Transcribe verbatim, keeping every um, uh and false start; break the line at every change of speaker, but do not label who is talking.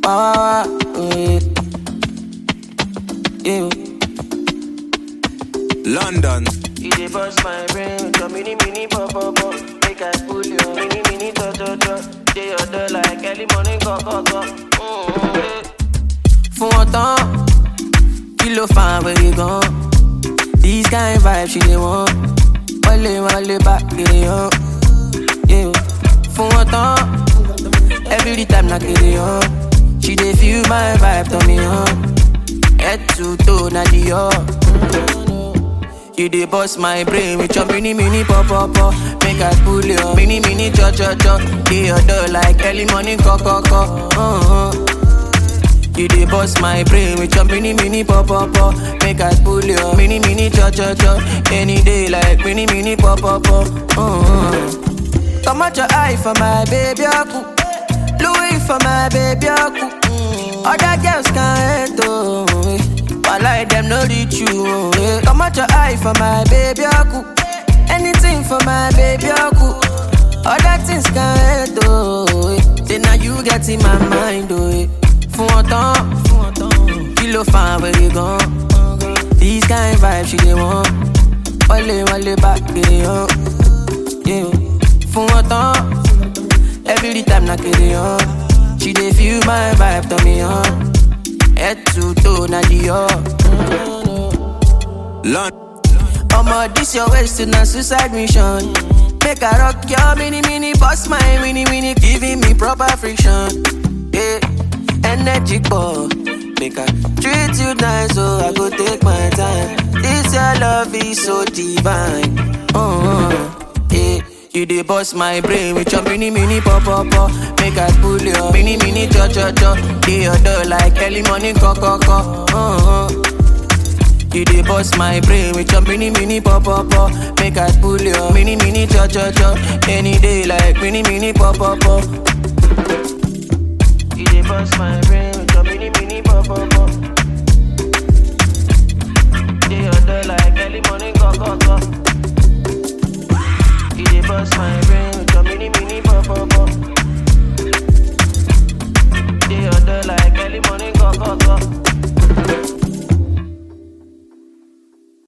Wow, yeah. Yeah.
London.
You dey bust my brain, the mini mini pop pop pop. Make I pull you, mini mini to to to. Dey your door like early morning go go go. Mm-hmm.
Fún wọn tán, kí ló fa where you gone? These kind vibes she dey want. Wale wale back get it on. Yeah. Fún wọn tán, every time na get it on. She dey feel my vibe, turn me on. Head to toe, na the up. You dey bust my brain with your mini mini pop pop pop. Make I pull your mini mini cho cho cho. Dey your door like early morning co co co. Uh-huh. You dey bust my brain with your mini mini pop pop pop. Make I pull your mini mini cho cho cho. Any day like mini mini pop pop pop. Uh-huh. Come out your eye for my baby aku. Louis for my baby aku. Other girls can't hate oh. I like them no reach you oh. Come out your eye for my baby aku. Anything for my baby aku. Other things can't hate oh. Then now you get in my mind oh. Fún wọn tán, kí ló fa where you gone? These kind vibes she dey want. Wale wale back get it on. Yeah. Fún wọn tán, every time na get it on. She dey feel my vibe, turn me on. Head to toe, na the up.
London.
Omo, this your waist to na suicide mission. Make I rock your mini mini, boss my mini mini, giving me proper friction. Yeah. Energy ball, make I treat you nice, so I go take my time. This your love is so divine. Uh-huh. Yeah, you dey bust my brain with your mini mini pop pop pop. Make I pull your mini mini cho cho cho. Dey your door like early morning co co co. Uh-huh. You dey bust my brain with your mini mini pop pop pop. Make I pull your mini mini cho cho cho. Any day like mini mini pop pop pop.
You dey bust my brain.